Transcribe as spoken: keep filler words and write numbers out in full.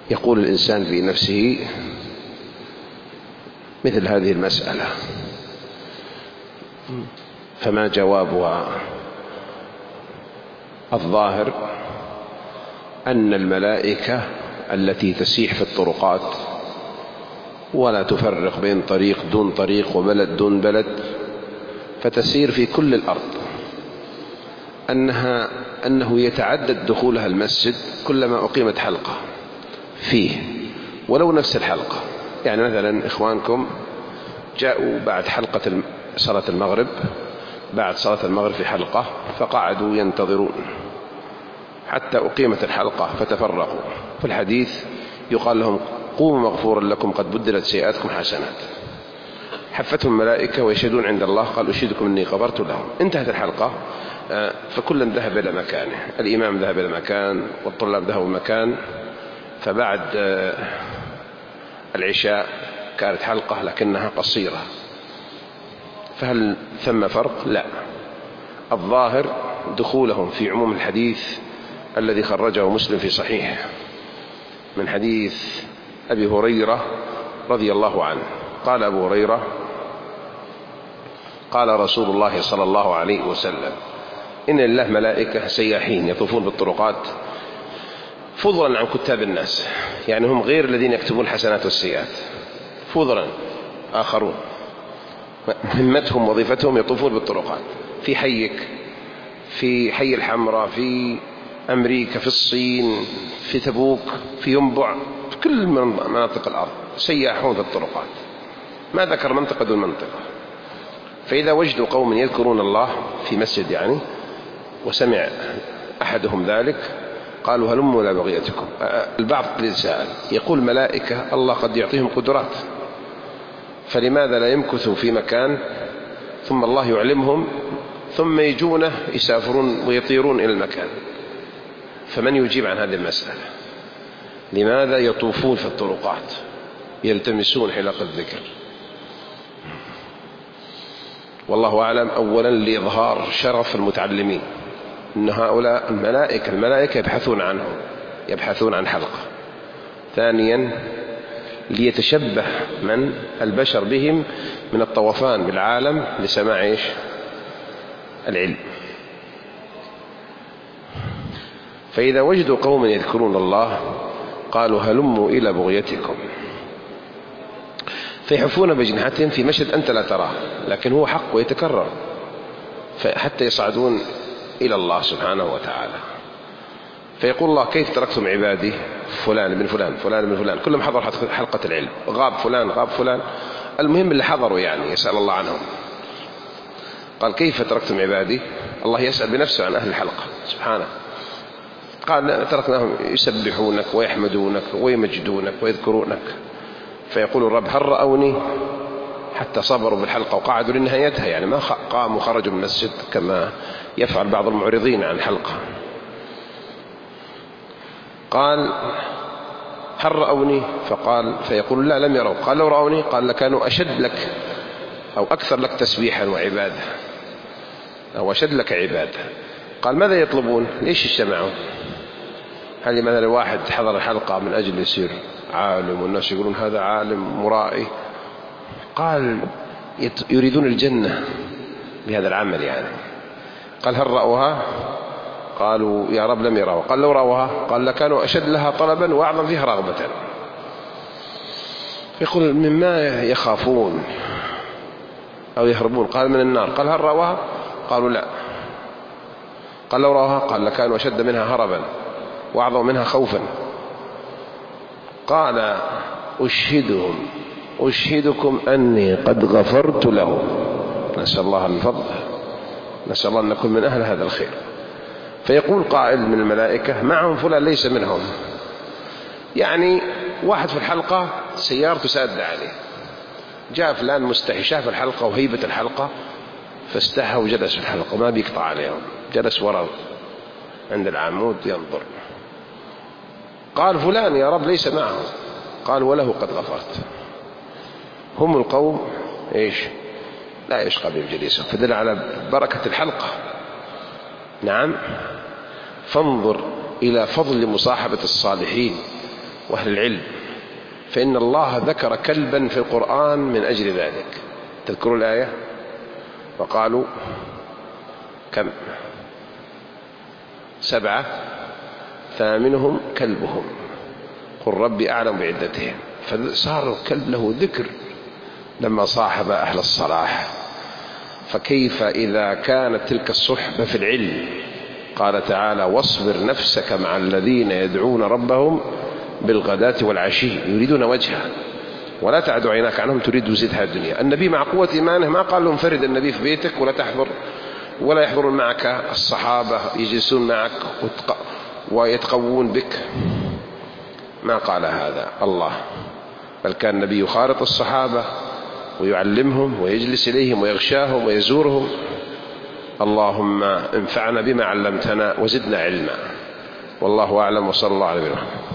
يقول الإنسان في نفسه مثل هذه المسألة، فما جوابها؟ الظاهر أن الملائكة التي تسيح في الطرقات ولا تفرق بين طريق دون طريق وبلد دون بلد، فتسير في كل الأرض، أنها أنه يتعدد دخولها المسجد كلما أقيمت حلقة فيه ولو نفس الحلقة. يعني مثلا إخوانكم جاءوا بعد حلقة صلاة المغرب، بعد صلاة المغرب في حلقة، فقعدوا ينتظرون حتى أقيمت الحلقة فتفرقوا. في الحديث يقال لهم قوموا مغفورا لكم قد بدلت سيئاتكم حسنات. حفتهم الملائكة ويشهدون عند الله، قال أشهدكم أني غفرت لهم. انتهت الحلقة، فكلا ذهب إلى مكانه، الإمام ذهب إلى مكان والطلاب ذهبوا مكان. فبعد العشاء كانت حلقة لكنها قصيرة، فهل ثم فرق؟ لا. الظاهر دخولهم في عموم الحديث الذي خرجه مسلم في صحيح من حديث أبي هريرة رضي الله عنه. قال أبو هريرة قال رسول الله صلى الله عليه وسلم إن لله ملائكة سياحين يطوفون بالطرقات فضلا عن كتاب الناس، يعني هم غير الذين يكتبون الحسنات والسيئات، فضلا آخرون مهمتهم وظيفتهم يطوفون بالطرقات في حيك، في حي الحمراء، في أمريكا، في الصين، في تبوك، في ينبع، في كل مناطق الأرض سياحون في الطرقات، ما ذكر منطقة دون منطقة. فإذا وجدوا قوم يذكرون الله في مسجد يعني وسمع أحدهم ذلك قالوا هلموا إلى بغيتكم. البعض يتساءل يقول ملائكة الله قد يعطيهم قدرات، فلماذا لا يمكثوا في مكان ثم الله يعلمهم ثم يجونه يسافرون ويطيرون إلى المكان؟ فمن يجيب عن هذه المسألة؟ لماذا يطوفون في الطرقات يلتمسون حلق الذكر؟ والله أعلم. أولا لإظهار شرف المتعلمين، إن هؤلاء الملائكة الملائكة يبحثون عنهم، يبحثون عن حلقة. ثانيا ليتشبه من البشر بهم من الطوفان بالعالم لسماع إيش؟ العلم. فإذا وجدوا قوم يذكرون الله قالوا هلموا إلى بغيتكم، فيحفون بجنحتهم في مشهد أنت لا تراه لكن هو حق ويتكرر، حتى يصعدون إلى الله سبحانه وتعالى. فيقول الله كيف تركتم عبادي فلان بن فلان فلان بن فلان، كلهم حضر حلقة العلم، غاب فلان غاب فلان، المهم اللي حضروا يعني يسأل الله عنهم. قال كيف تركتم عبادي؟ الله يسأل بنفسه عن أهل الحلقة سبحانه. قال تركناهم يسبحونك ويحمدونك ويمجدونك ويذكرونك. فيقول الرب هل رأوني؟ حتى صبروا بالحلقة وقعدوا لنهايتها، يعني ما قاموا خرجوا من المسجد كما يفعل بعض المعرضين عن الحلقة. قال هل رأوني؟ فقال فيقول لا لم يروا. قال لو رأوني؟ قال لكانوا أشد لك أو أكثر لك تسبيحا وعبادة أو أشد لك عبادة. قال ماذا يطلبون؟ ليش اجتمعوا؟ هل مثلا واحد حضر الحلقة من أجل يصير عالم والناس يقولون هذا عالم مرائي؟ قال يريدون الجنة بهذا العمل يعني. قال هل رأوها؟ قالوا يا رب لم يروا. قال لو رأوها؟ قال لكانوا أشد لها طلبا وأعظم فيها رغبة. يقول مما يخافون أو يهربون؟ قال من النار. قال هل رأوها؟ قالوا لا. قال لو رأوها؟ قال لكانوا أشد منها هربا وأعظم منها خوفا. قال أشهدهم أشهدكم أني قد غفرت لهم. نسأل الله الفضل، نسأل الله أن نكون من أهل هذا الخير. فيقول قائل من الملائكة معهم فلان ليس منهم، يعني واحد في الحلقة سيارته سادة عليه، جاء فلان مستحي، شاف الحلقة وهيبة الحلقة فاستحى وجلس في الحلقة وما بيقطع عليهم، جلس وراء عند العمود ينظر. قال فلان يا رب ليس معه. قال وله قد غفرت. هم القوم إيش لا يشقى بهم جليسهم، فدل على بركة الحلقة. نعم. فانظر إلى فضل مصاحبة الصالحين وأهل العلم، فإن الله ذكر كلبا في القرآن من أجل ذلك. تذكروا الآية؟ وقالوا كم؟ سبعة ثامنهم كلبهم قل ربي أعلم بعدتهم. فصار الكلب له ذكر لما صاحب أهل الصلاح، فكيف إذا كانت تلك الصحبة في العلم؟ قال تعالى واصبر نفسك مع الذين يدعون ربهم بالغداة والعشي يريدون وجهه ولا تعد عيناك عنهم تريد زينة الدنيا. النبي مع قوة إيمانه ما قال لهم فرد النبي في بيتك ولا تحضر ولا يحضرون معك الصحابة يجلسون معك ويتقوون بك، ما قال هذا الله، بل كان النبي يخالط الصحابة ويعلمهم ويجلس إليهم ويغشاهم ويزورهم. اللهم انفعنا بما علمتنا وزدنا علما، والله أعلم، وصلى الله عليه وسلم.